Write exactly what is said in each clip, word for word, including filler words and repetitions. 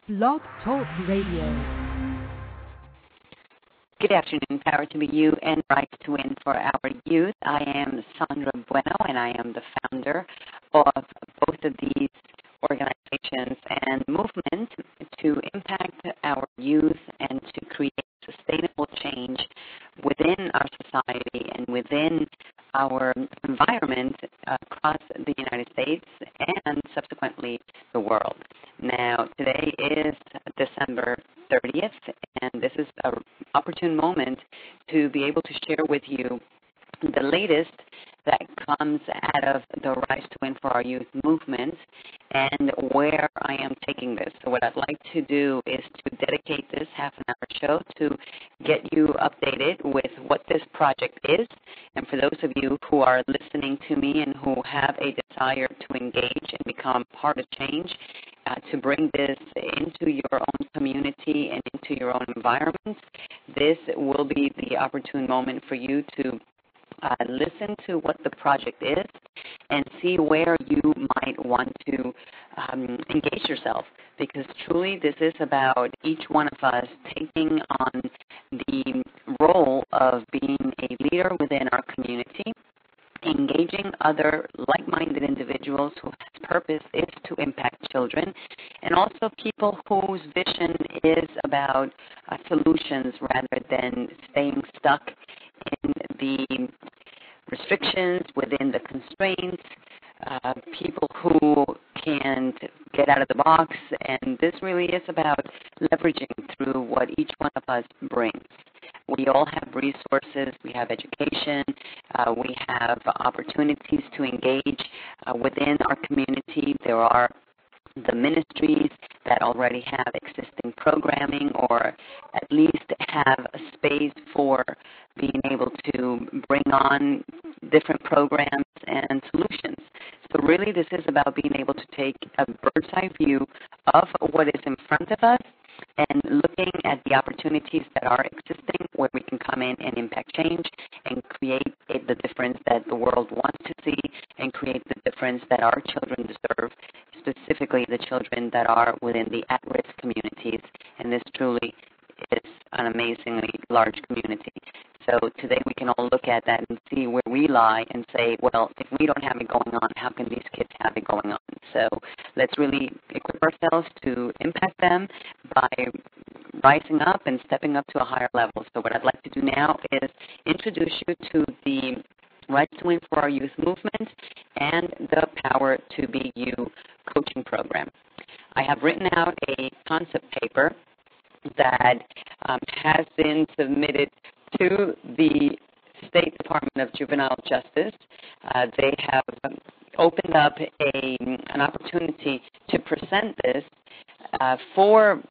Blog Talk Radio. Good afternoon, Power to Be You and Right to Win for Our Youth. I am Sandra Bueno, and I am the founder of both of these organizations and movements to impact our youth and to create sustainable change within our society and within our environment across the United States and subsequently the world. Now, today is December thirtieth, and this is an opportune moment to be able to share with you the latest that comes out of the Rise to Win for Our Youth movement and where I am taking this. So what I'd like to do is to dedicate this half an hour show to get you updated with what this project is. And for those of you who are listening to me and who have a desire to engage and become part of change, uh, to bring this into your own community and into your own environments, this will be the opportune moment for you to Uh, listen to what the project is and see where you might want to um, engage yourself, because truly this is about each one of us taking on the role of being a leader within our community, engaging other like-minded individuals whose purpose is to impact children, and also people whose vision is about uh, solutions rather than staying stuck in the restrictions, within the constraints, uh, people who can't get out of the box. And this really is about leveraging through what each one of us brings. We all have resources. We have education. Uh, we have opportunities to engage uh, within our community. There are the ministries that already have existing programming or at least have a space for being able to bring on different programs and solutions. So really this is about being able to take a bird's eye view of what is in front of us and looking at the opportunities that are existing where we can come in and impact change and create the difference that the world wants to see and create the difference that our children deserve, specifically the children that are within the at-risk communities. And this truly is an amazingly large community. So today we can all look at that and see where we lie and say, well, if we don't have it going on, how can these kids have it going on? So let's really equip ourselves to impact them by rising up and stepping up to a higher level. So what I'd like to do now is introduce you to the Right to Win for Our Youth movement and the Power to Be You coaching program. I have written out a concept paper that um, has been submitted to the State Department of Juvenile Justice. Uh, they have um, opened up a, an opportunity to present this uh, for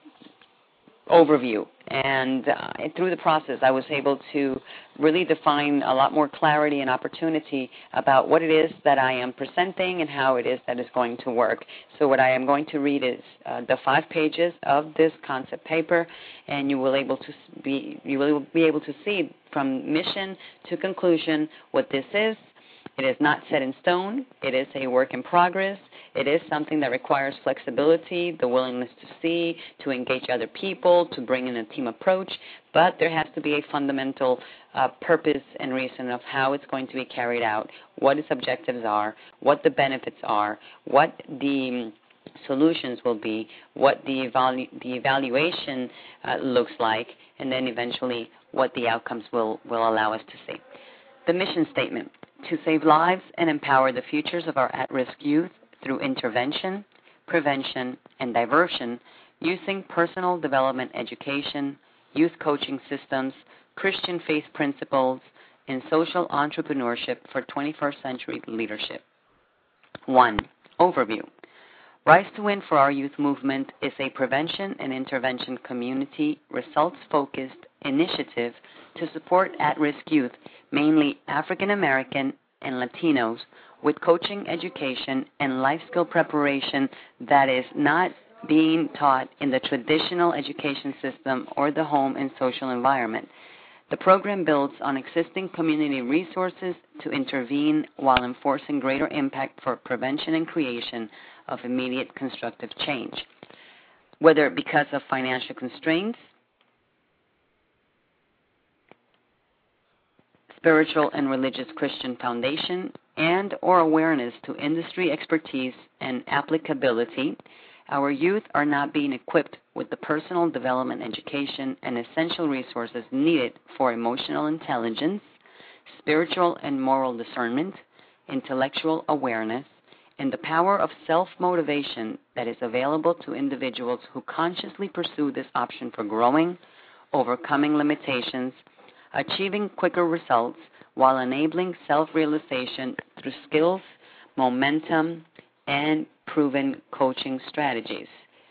overview. And uh, through the process, I was able to really define a lot more clarity and opportunity about what it is that I am presenting and how it is that is going to work. So what I am going to read is uh, the five pages of this concept paper, and you will able to be you will be able to see from mission to conclusion what this is. It is not set in stone. It is a work in progress. It is something that requires flexibility, the willingness to see, to engage other people, to bring in a team approach, but there has to be a fundamental uh, purpose and reason of how it's going to be carried out, what its objectives are, what the benefits are, what the solutions will be, what the, evalu- the evaluation uh, looks like, and then eventually what the outcomes will, will allow us to see. The mission statement: to save lives and empower the futures of our at-risk youth through intervention, prevention, and diversion using personal development education, youth coaching systems, Christian faith principles, and social entrepreneurship for twenty-first century leadership. One, overview. Rise to Win for Our Youth movement is a prevention and intervention community results-focused initiative to support at-risk youth, mainly African American and Latinos, with coaching, education, and life skill preparation that is not being taught in the traditional education system or the home and social environment. The program builds on existing community resources to intervene while enforcing greater impact for prevention and creation of immediate constructive change. whether because of financial constraints, spiritual and religious Christian foundation, and or awareness to industry expertise and applicability, our youth are not being equipped with the personal development education and essential resources needed for emotional intelligence, spiritual and moral discernment, intellectual awareness, and the power of self-motivation that is available to individuals who consciously pursue this option for growing, overcoming limitations, achieving quicker results, while enabling self-realization through skills, momentum, and proven coaching strategies.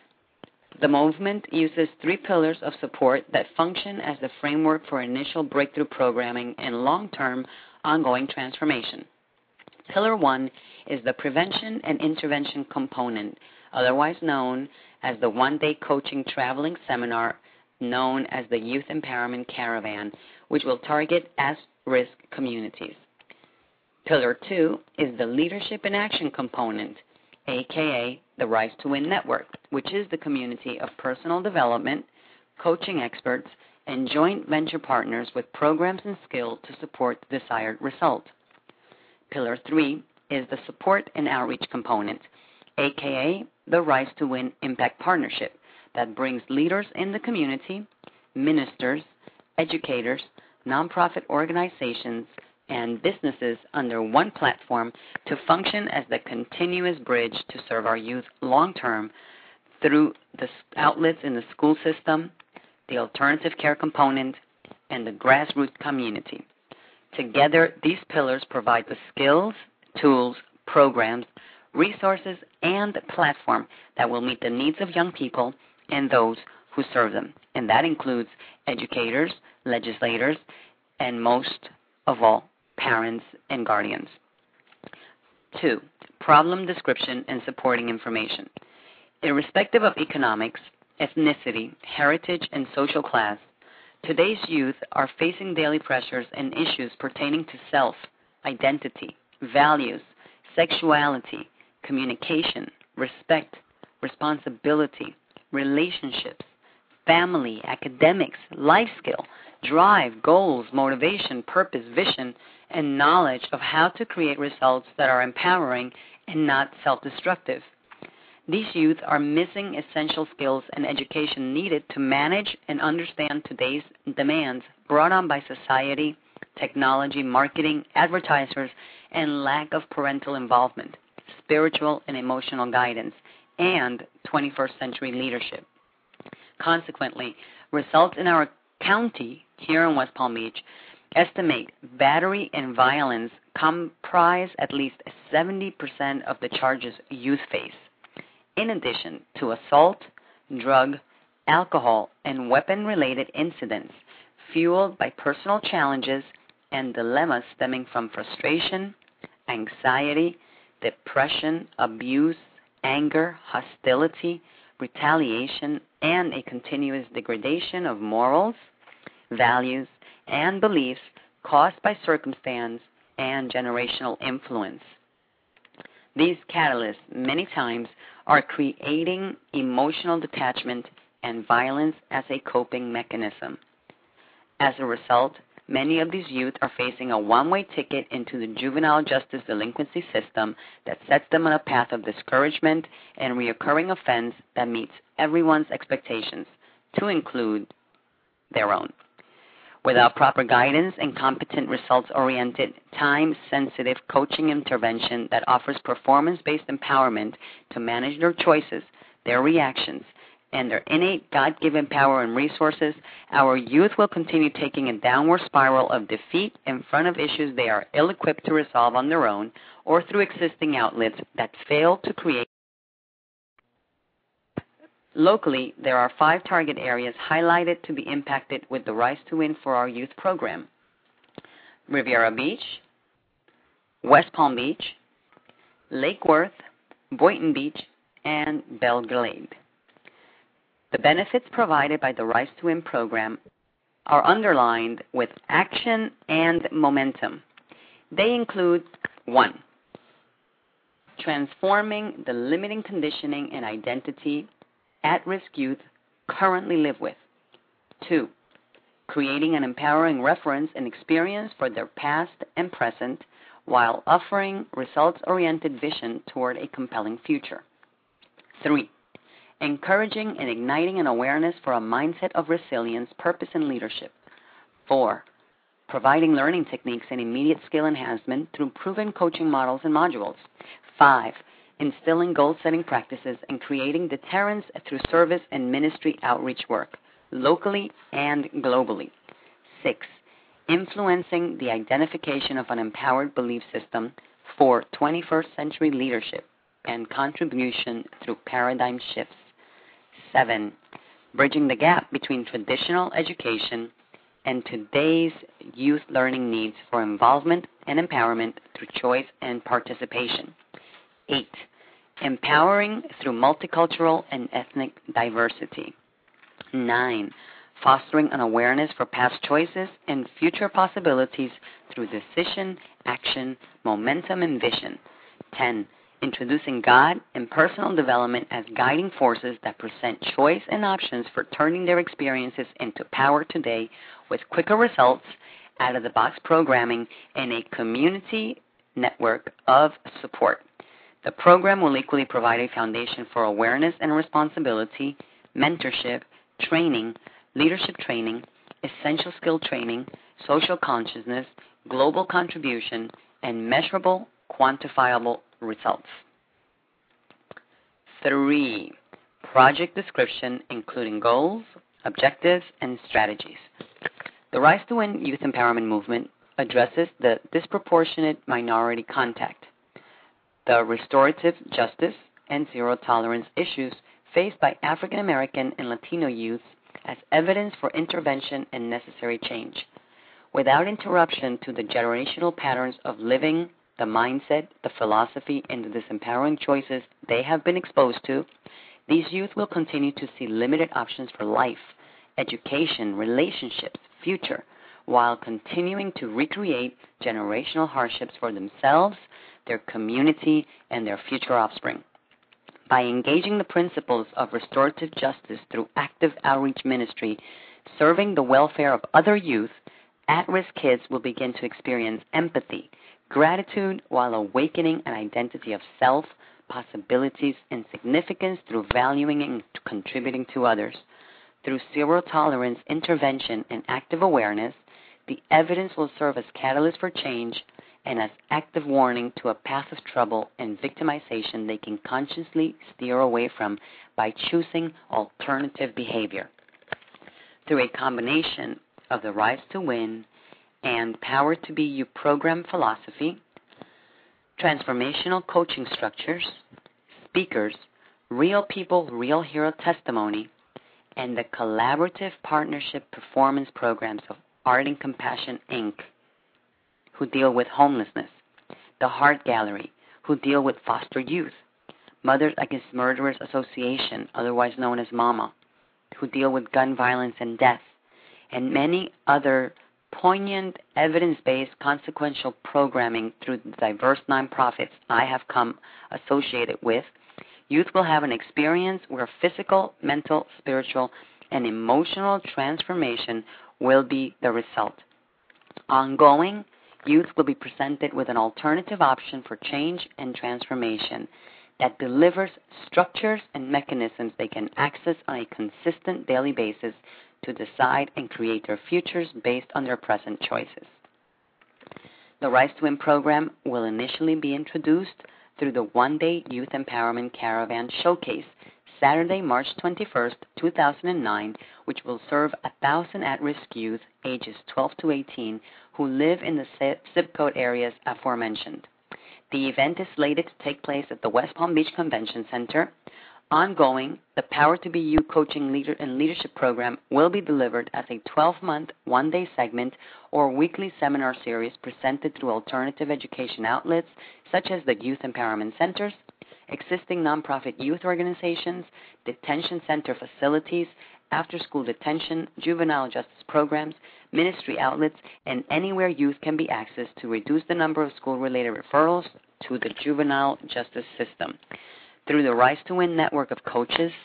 The movement uses three pillars of support that function as the framework for initial breakthrough programming and long-term ongoing transformation. Pillar one is the prevention and intervention component, otherwise known as the one-day coaching traveling seminar known as the Youth Empowerment Caravan, which will target at-risk communities. Pillar two is the leadership and action component, aka the Rise to Win Network, which is the community of personal development, coaching experts, and joint venture partners with programs and skills to support the desired result. Pillar three is the support and outreach component, aka the Rise to Win Impact Partnership, that brings leaders in the community, ministers, educators, nonprofit organizations, and businesses under one platform to function as the continuous bridge to serve our youth long-term through the outlets in the school system, the alternative care component, and the grassroots community. Together, these pillars provide the skills, tools, programs, resources, and platform that will meet the needs of young people and those who serve them. And that includes educators, legislators, and most of all, parents and guardians. Two, problem description and supporting information. Irrespective of economics, ethnicity, heritage, and social class, today's youth are facing daily pressures and issues pertaining to self, identity, values, sexuality, communication, respect, responsibility, relationships, family, academics, life skill, drive, goals, motivation, purpose, vision, and knowledge of how to create results that are empowering and not self-destructive. These youth are missing essential skills and education needed to manage and understand today's demands brought on by society, technology, marketing, advertisers, and lack of parental involvement, spiritual and emotional guidance, and twenty-first century leadership. Consequently, results in our county here in West Palm Beach estimate battery and violence comprise at least seventy percent of the charges youth face, in addition to assault, drug, alcohol, and weapon-related incidents fueled by personal challenges and dilemmas stemming from frustration, anxiety, depression, abuse, anger, hostility, retaliation, and a continuous degradation of morals, values, and beliefs caused by circumstance and generational influence. These catalysts many times are creating emotional detachment and violence as a coping mechanism. As a result, many of these youth are facing a one-way ticket into the juvenile justice delinquency system that sets them on a path of discouragement and reoccurring offense that meets everyone's expectations, to include their own. Without proper guidance and competent results-oriented, time-sensitive coaching intervention that offers performance-based empowerment to manage their choices, their reactions, and their innate God-given power and resources, our youth will continue taking a downward spiral of defeat in front of issues they are ill-equipped to resolve on their own or through existing outlets that fail to create. Locally, there are five target areas highlighted to be impacted with the Rise to Win for Our Youth program: Riviera Beach, West Palm Beach, Lake Worth, Boynton Beach, and Belle Glade. The benefits provided by the Rise to Win program are underlined with action and momentum. They include, one, transforming the limiting conditioning and identity at-risk youth currently live with. Two, creating an empowering reference and experience for their past and present while offering results-oriented vision toward a compelling future. Three, encouraging and igniting an awareness for a mindset of resilience, purpose, and leadership. Four, providing learning techniques and immediate skill enhancement through proven coaching models and modules. Five, instilling goal-setting practices and creating deterrence through service and ministry outreach work, locally and globally. Six, influencing the identification of an empowered belief system for twenty-first century leadership and contribution through paradigm shifts. Seven, bridging the gap between traditional education and today's youth learning needs for involvement and empowerment through choice and participation. Eight, empowering through multicultural and ethnic diversity. Nine, fostering an awareness for past choices and future possibilities through decision, action, momentum, and vision. Ten, introducing God and personal development as guiding forces that present choice and options for turning their experiences into power today with quicker results, out-of-the-box programming, and a community network of support. The program will equally provide a foundation for awareness and responsibility, mentorship, training, leadership training, essential skill training, social consciousness, global contribution, and measurable, quantifiable results. Three, project description including goals, objectives, and strategies. The Rise to Win Youth Empowerment Movement addresses the disproportionate minority contact, the restorative justice, and zero tolerance issues faced by African American and Latino youth as evidence for intervention and necessary change. Without interruption to the generational patterns of living, the mindset, the philosophy, and the disempowering choices they have been exposed to, these youth will continue to see limited options for life, education, relationships, future, while continuing to recreate generational hardships for themselves, their community, and their future offspring. By engaging the principles of restorative justice through active outreach ministry, serving the welfare of other youth, at-risk kids will begin to experience empathy, gratitude, while awakening an identity of self, possibilities, and significance through valuing and contributing to others. Through zero tolerance, intervention, and active awareness, the evidence will serve as catalyst for change and as active warning to a path of trouble and victimization they can consciously steer away from by choosing alternative behavior. Through a combination of the Rise to Win and Power to Be You program philosophy, transformational coaching structures, speakers, real people, real hero testimony, and the collaborative partnership performance programs of Art and Compassion, Incorporated, who deal with homelessness, the Heart Gallery, who deal with foster youth, Mothers Against Murderers Association, otherwise known as MAMA, who deal with gun violence and death, and many other poignant, evidence-based, consequential programming through the diverse nonprofits I have come associated with, youth will have an experience where physical, mental, spiritual, and emotional transformation will be the result. Ongoing, youth will be presented with an alternative option for change and transformation that delivers structures and mechanisms they can access on a consistent daily basis to decide and create their futures based on their present choices. The Rise to Win program will initially be introduced through the one-day Youth Empowerment Caravan Showcase, Saturday, March twenty-first, two thousand nine, which will serve one thousand at-risk youth ages twelve to eighteen who live in the zip code areas aforementioned. The event is slated to take place at the West Palm Beach Convention Center. Ongoing, the Power to Be You coaching leader and leadership program will be delivered as a twelve-month, one-day segment or weekly seminar series presented through alternative education outlets such as the Youth Empowerment Centers, existing nonprofit youth organizations, detention center facilities, after-school detention, juvenile justice programs, ministry outlets, and anywhere youth can be accessed to reduce the number of school-related referrals to the juvenile justice system. Through the Rise to Win network of coaches,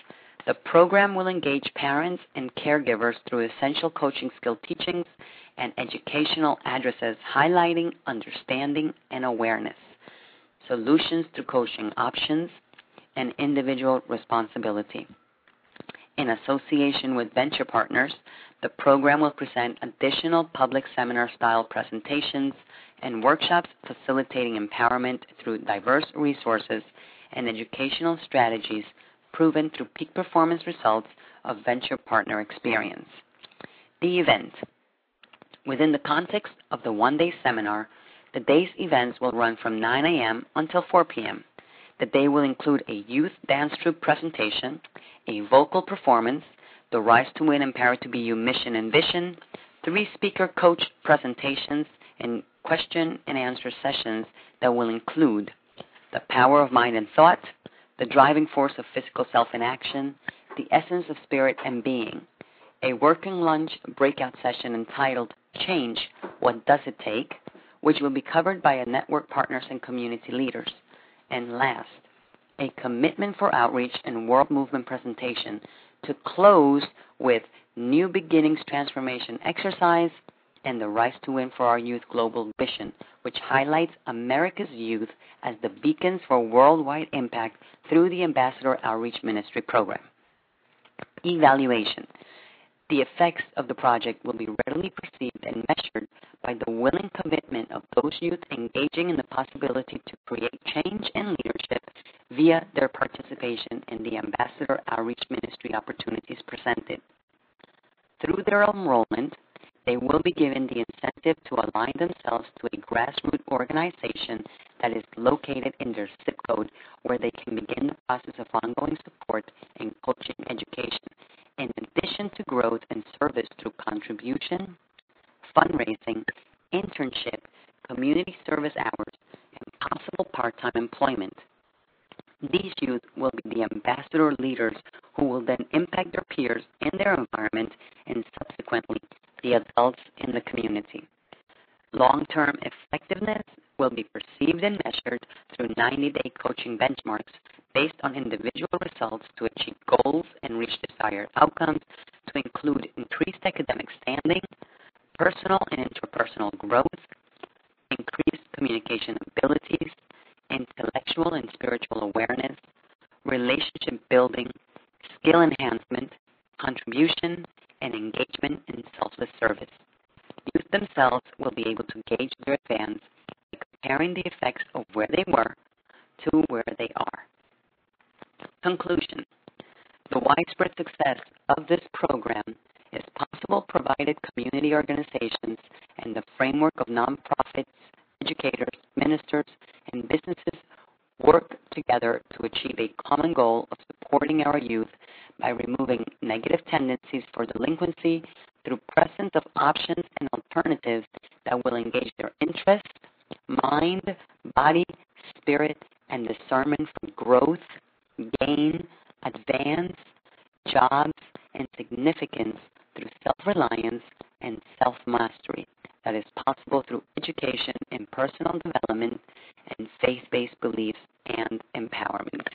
The program will engage parents and caregivers through essential coaching skill teachings and educational addresses highlighting understanding and awareness, solutions through coaching options, and individual responsibility. In association with Venture Partners, the program will present additional public seminar-style presentations and workshops facilitating empowerment through diverse resources and educational strategies proven through peak performance results of Venture Partner experience. The event. Within the context of the one-day seminar, the day's events will run from nine a.m. until four p.m. The day will include a youth dance troupe presentation, a vocal performance, the Rise to Win Empowered to Be You mission and vision, three speaker coach presentations, and question and answer sessions that will include the power of mind and thought, the driving force of physical self in action, the essence of spirit and being, a working lunch breakout session entitled Change, What Does It Take?, which will be covered by a network partners and community leaders. And last, a commitment for outreach and world movement presentation to close with New Beginnings Transformation Exercise and the Rise to Win for Our Youth Global Mission, which highlights America's youth as the beacons for worldwide impact through the Ambassador Outreach Ministry Program. Evaluation. The effects of the project will be readily perceived and measured by the willing commitment of those youth engaging in the possibility to create change and leadership via their participation in the Ambassador Outreach Ministry opportunities presented. Through their enrollment, they will be given the incentive to align themselves to a grassroots organization that is located in their zip code where they can begin the process of ongoing support and coaching education, in addition to growth and service through contribution, fundraising, internship, community service hours, and possible part-time employment. These youth will be the ambassador leaders who will then impact their peers in their environment and subsequently the adults in the community. Long-term effectiveness will be perceived and measured through ninety-day coaching benchmarks based on individual results to achieve goals and reach desired outcomes, to include increased academic standing, personal and interpersonal growth, increased communication abilities, intellectual and spiritual awareness, relationship building, skill enhancement, contribution, and engagement in selfless service. Youth themselves will be able to gauge their advance by comparing the effects of where they were to where they are. Conclusion. The widespread success of this program is possible provided community organizations and the framework of nonprofits, educators, ministers, and businesses work together to achieve a common goal of supporting our youth by removing negative tendencies for delinquency through presence of options and alternatives that will engage their interest, mind, body, spirit, and discernment for growth, gain, advance, jobs, and significance through self-reliance and self-mastery that is possible through education and personal development and faith-based beliefs and empowerment.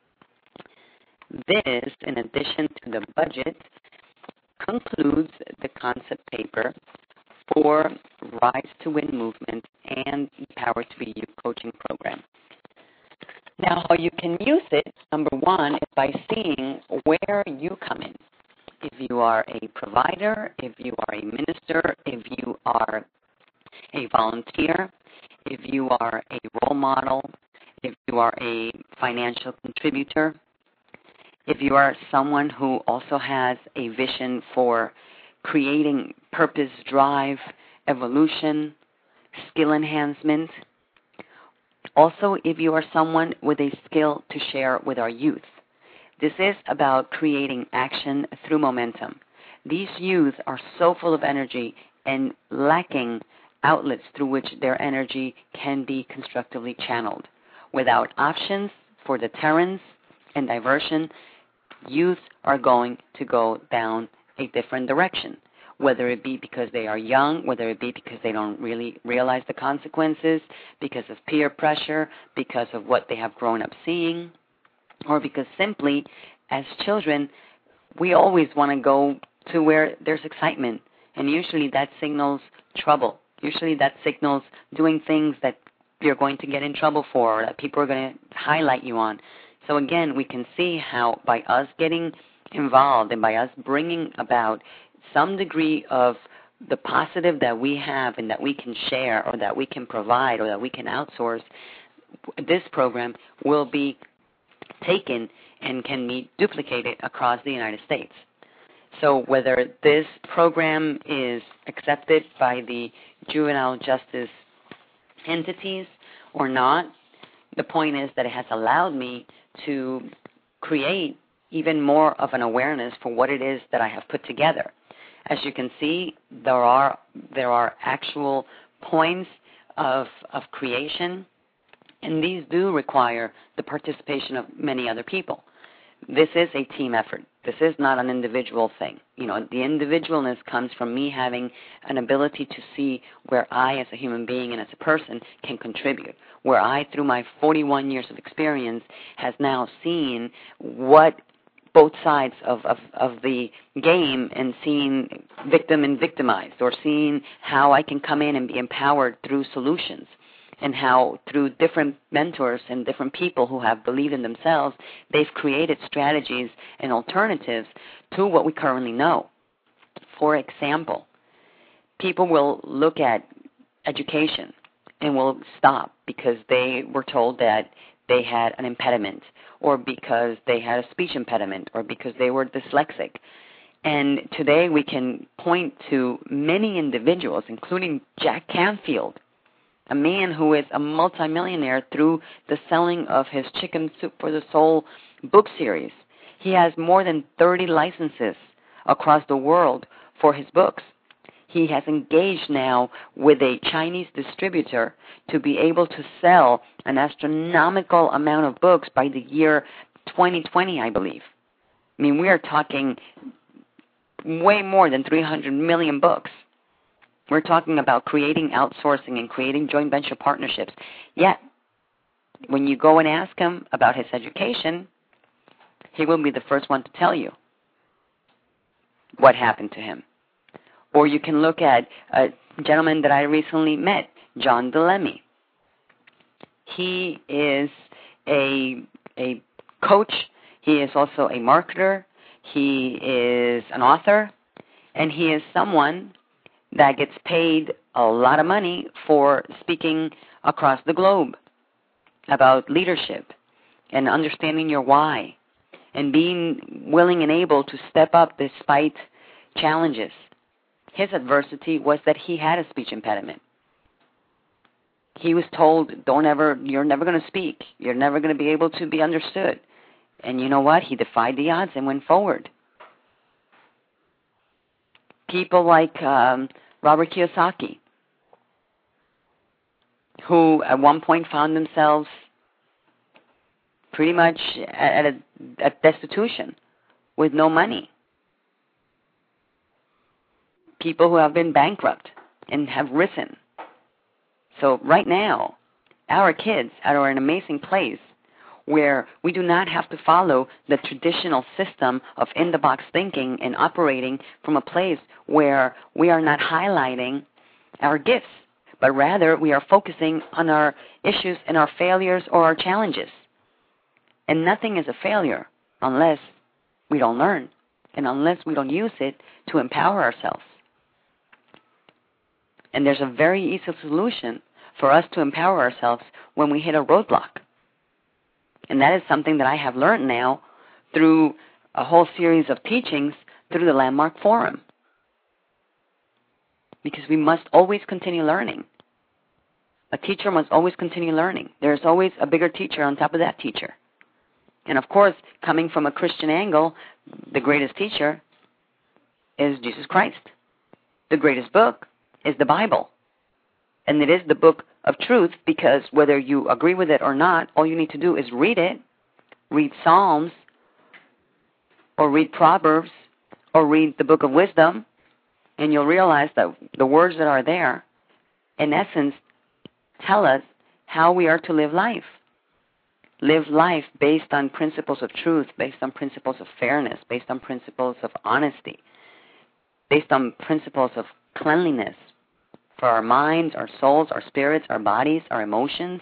This, in addition to the budget, concludes the concept paper for Rise to Win Movement and Empower to Be You coaching program. Now, how you can use it, number one, is by seeing where you come in. If you are a provider, if you are a minister, if you are a volunteer, if you are a role model, if you are a financial contributor, if you are someone who also has a vision for creating purpose, drive, evolution, skill enhancement. Also, if you are someone with a skill to share with our youth. This is about creating action through momentum. These youth are so full of energy and lacking outlets through which their energy can be constructively channeled. Without options for deterrence and diversion, youth are going to go down a different direction, whether it be because they are young, whether it be because they don't really realize the consequences, because of peer pressure, because of what they have grown up seeing, or because simply, as children, we always want to go to where there's excitement, and usually that signals trouble. Usually that signals doing things that you're going to get in trouble for, or that people are going to highlight you on. So again, we can see how by us getting involved and by us bringing about some degree of the positive that we have and that we can share or that we can provide or that we can outsource, this program will be taken and can be duplicated across the United States. So whether this program is accepted by the juvenile justice entities or not, the point is that it has allowed me to create even more of an awareness for what it is that I have put together. As you can see, there are there are actual points of of creation, and these do require the participation of many other people. This is a team effort. This is not an individual thing. You know, the individualness comes from me having an ability to see where I, as a human being and as a person, can contribute. Where I, through my forty-one years of experience, has now seen what both sides of, of, of the game and seeing victim and victimized, or seeing how I can come in and be empowered through solutions, and how through different mentors and different people who have believed in themselves, they've created strategies and alternatives to what we currently know. For example, people will look at education and will stop because they were told that they had an impediment, or because they had a speech impediment, or because they were dyslexic. And today we can point to many individuals, including Jack Canfield, a man who is a multimillionaire through the selling of his Chicken Soup for the Soul book series. He has more than thirty licenses across the world for his books. He has engaged now with a Chinese distributor to be able to sell an astronomical amount of books by the year twenty twenty, I believe. I mean, we are talking way more than three hundred million books. We're talking about creating outsourcing and creating joint venture partnerships. Yet, when you go and ask him about his education, he will be the first one to tell you what happened to him. Or you can look at a gentleman that I recently met, John DeLemme. He is a, a coach. He is also a marketer. He is an author. And he is someone that gets paid a lot of money for speaking across the globe about leadership and understanding your why and being willing and able to step up despite challenges. His adversity was that he had a speech impediment. He was told, don't ever, you're never going to speak. You're never going to be able to be understood. And you know what? He defied the odds and went forward. People like um, Robert Kiyosaki, who at one point found themselves pretty much at, a, at destitution with no money. People who have been bankrupt and have risen. So right now, our kids are in an amazing place where we do not have to follow the traditional system of in-the-box thinking and operating from a place where we are not highlighting our gifts, but rather we are focusing on our issues and our failures or our challenges. And nothing is a failure unless we don't learn and unless we don't use it to empower ourselves. And there's a very easy solution for us to empower ourselves when we hit a roadblock. And that is something that I have learned now through a whole series of teachings through the Landmark Forum. Because we must always continue learning. A teacher must always continue learning. There's always a bigger teacher on top of that teacher. And of course, coming from a Christian angle, the greatest teacher is Jesus Christ. The greatest book is the Bible. And it is the book of truth because whether you agree with it or not, all you need to do is read it, read Psalms, or read Proverbs, or read the book of wisdom, and you'll realize that the words that are there, in essence, tell us how we are to live life. live life based on principles of truth, based on principles of fairness, based on principles of honesty, based on principles of cleanliness for our minds, our souls, our spirits, our bodies, our emotions.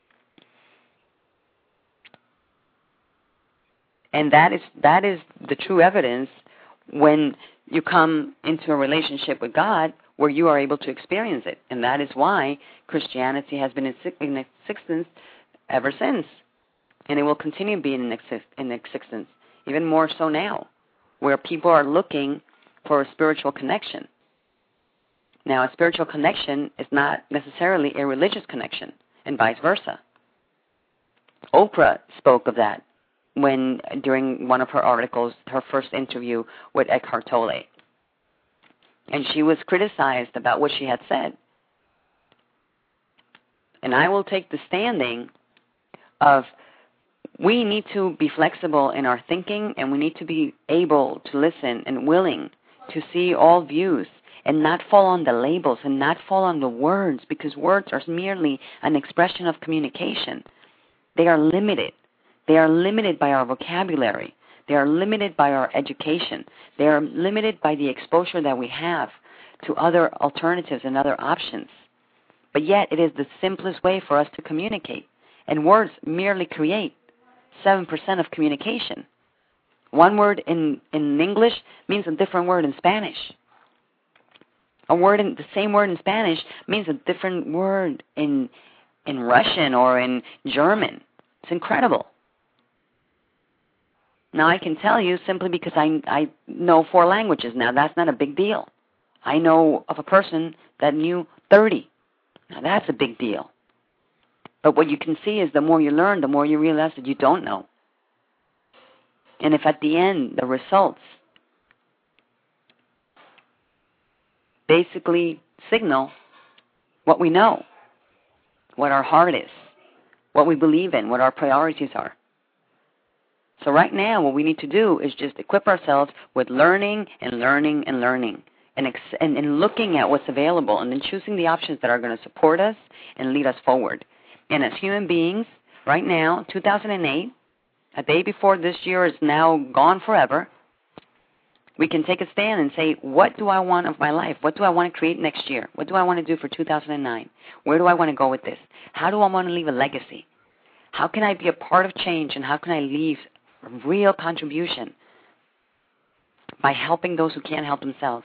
And that is that is the true evidence when you come into a relationship with God where you are able to experience it. And that is why Christianity has been in existence ever since. And it will continue to be in existence, even more so now, where people are looking for a spiritual connection. Now, a spiritual connection is not necessarily a religious connection, and vice versa. Oprah spoke of that when, during one of her articles, her first interview with Eckhart Tolle. And she was criticized about what she had said. And I will take the standing of we need to be flexible in our thinking, and we need to be able to listen and willing to see all views and not fall on the labels and not fall on the words, because words are merely an expression of communication. They are limited. They are limited by our vocabulary. They are limited by our education. They are limited by the exposure that we have to other alternatives and other options. But yet it is the simplest way for us to communicate. And words merely create seven percent of communication. One word in, in English means a different word in Spanish. A word in the same word in Spanish means a different word in in Russian or in German. It's incredible. Now, I can tell you simply because I, I know four languages now. That's not a big deal. I know of a person that knew thirty. Now, that's a big deal. But what you can see is the more you learn, the more you realize that you don't know. And if at the end the results basically signal what we know, what our heart is, what we believe in, what our priorities are. So right now what we need to do is just equip ourselves with learning and learning and learning and, ex- and, and looking at what's available and then choosing the options that are going to support us and lead us forward. And as human beings, right now, two thousand eight, a day before this year is now gone forever, we can take a stand and say, what do I want of my life? What do I want to create next year? What do I want to do for two thousand nine? Where do I want to go with this? How do I want to leave a legacy? How can I be a part of change, and how can I leave a real contribution by helping those who can't help themselves?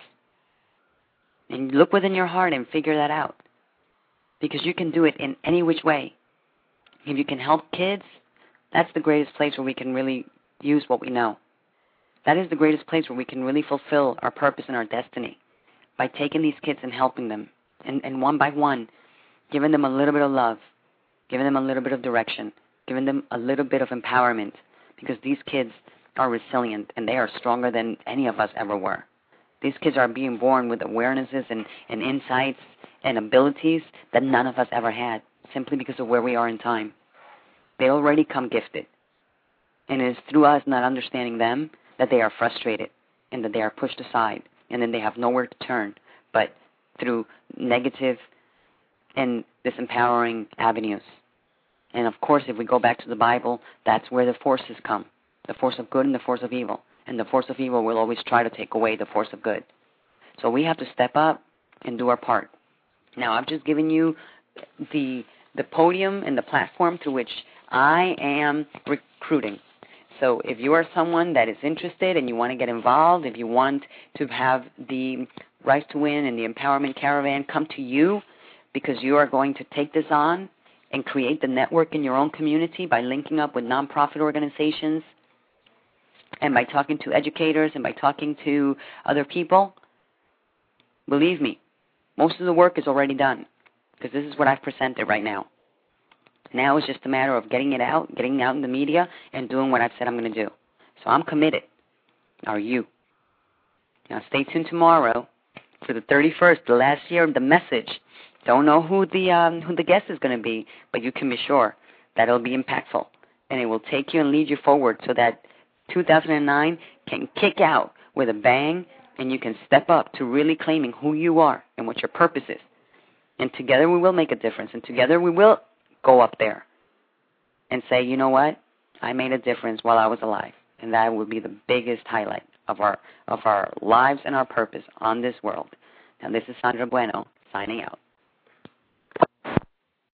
And look within your heart and figure that out, because you can do it in any which way. If you can help kids, that's the greatest place where we can really use what we know. That is the greatest place where we can really fulfill our purpose and our destiny, by taking these kids and helping them, and, and one by one, giving them a little bit of love, giving them a little bit of direction, giving them a little bit of empowerment, because these kids are resilient, and they are stronger than any of us ever were. These kids are being born with awarenesses and, and insights and abilities that none of us ever had, simply because of where we are in time. They already come gifted. And it is through us not understanding them that they are frustrated and that they are pushed aside, and then they have nowhere to turn but through negative and disempowering avenues. And of course, if we go back to the Bible, that's where the forces come, the force of good and the force of evil. And the force of evil will always try to take away the force of good. So we have to step up and do our part. Now, I've just given you the the podium and the platform through which I am recruiting. So if you are someone that is interested and you want to get involved, if you want to have the Rise to Win and the Empowerment Caravan come to you, because you are going to take this on and create the network in your own community by linking up with nonprofit organizations and by talking to educators and by talking to other people, believe me, most of the work is already done, because this is what I've presented right now. Now it's just a matter of getting it out, getting it out in the media, and doing what I've said I'm going to do. So I'm committed. Are you? Now stay tuned tomorrow for the thirty-first, the last year of the message. Don't know who the um, who the guest is going to be, but you can be sure that it'll be impactful, and it will take you and lead you forward so that two thousand nine can kick out with a bang, and you can step up to really claiming who you are and what your purpose is. And together we will make a difference, and together we will go up there and say, you know what, I made a difference while I was alive. And that would be the biggest highlight of our of our lives and our purpose on this world. Now, this is Sandra Bueno, signing out.